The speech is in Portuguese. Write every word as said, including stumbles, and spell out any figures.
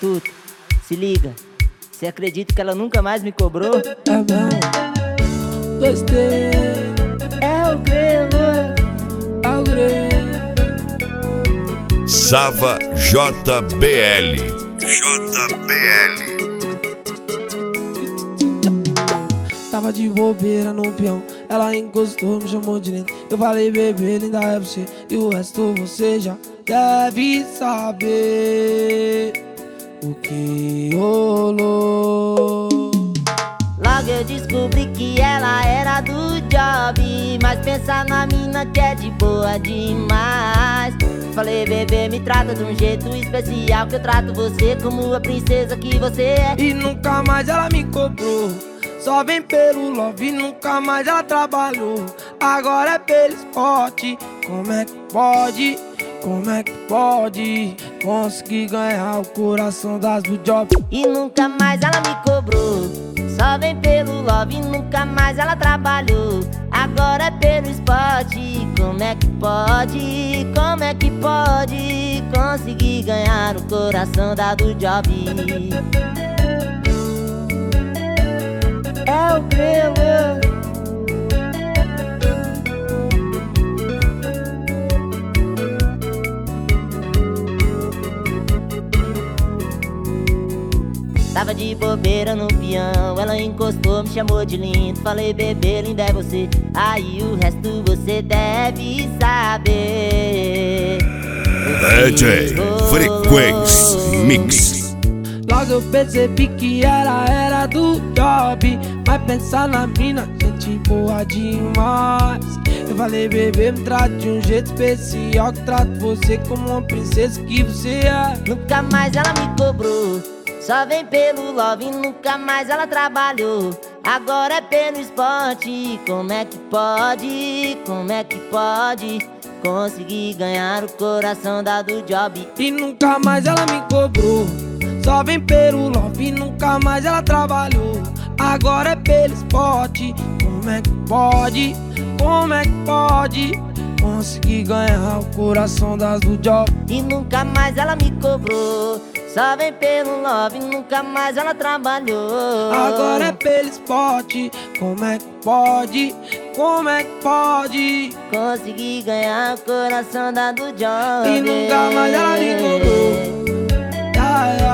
Tudo, se liga. Cê acredita que ela nunca mais me cobrou? É mesmo? Gostei. É o Grelo. É o Grelo. Sava J B L. J B L. Tava de bobeira no peão, ela encostou, me chamou de lindo. Eu falei, bebê, linda é você, e o resto você já deve saber o que rolou. Logo eu descobri que ela era do job, mas pensa na mina que é de boa demais. Falei, bebê, me trata de um jeito especial, que eu trato você como a princesa que você é. E nunca mais ela me cobrou, só vem pelo love, nunca mais ela trabalhou. Agora é pelo esporte, como é que pode? Como é que pode conseguir ganhar o coração das do job? E nunca mais ela me cobrou, só vem pelo love, nunca mais ela trabalhou. Agora é pelo esporte, como é que pode? Como é que pode conseguir ganhar o coração da do job? É o Grelo. Tava de bobeira no peão, ela encostou, me chamou de lindo. Falei, bebê, linda é você, aí o resto você deve saber. D J Frequência Mix. Logo eu percebi que ela era do job, mas pensar na mina, gente boa demais. Eu falei, bebê, me trate de um jeito especial, que trato você como uma princesa que você é. Nunca mais ela me cobrou, só vem pelo love, nunca mais ela trabalhou. Agora é pelo esporte, como é que pode? Como é que pode conseguir ganhar o coração da do job? E nunca mais ela me cobrou, só vem pelo love, nunca mais ela trabalhou. Agora é pelo esporte, como é que pode? Como é que pode conseguir ganhar o coração das do job? E nunca mais ela me cobrou, só vem pelo love, nunca mais ela trabalhou. Agora é pelo esporte, como é que pode? Como é que pode conseguir ganhar o coração da do job? E nunca mais ela me cobrou. Yeah, yeah.